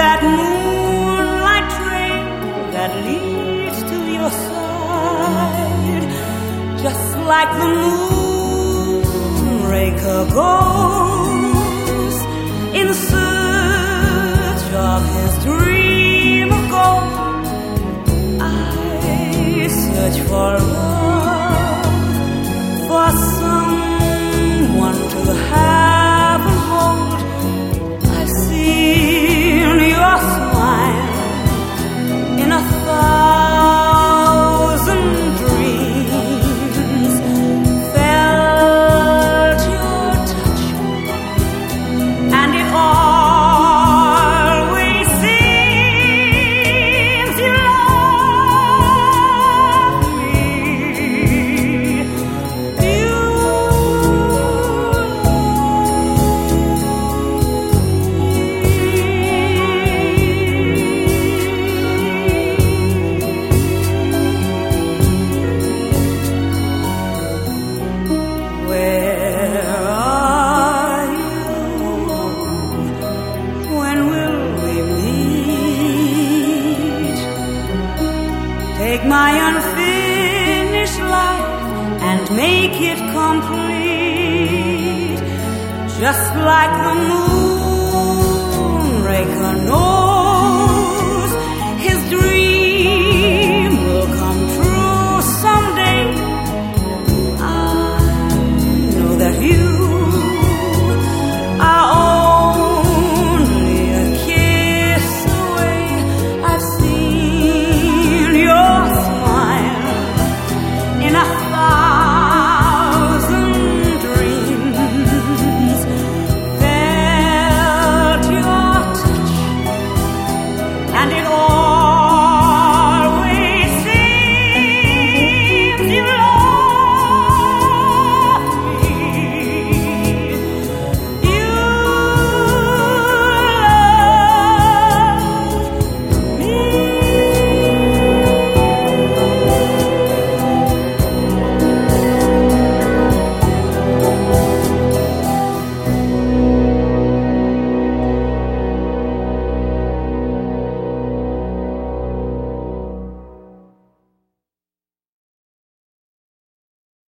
that moonlight trail that leads to your side, just like the moonraker goes in search of his dream of gold. I search for love, for someone to have and hold. I've seen your smile in 1,000 dreams, felt your touch, and it always seems you love me. Where are you? When will we meet? Take my unfinished life and make it complete, just like the moon.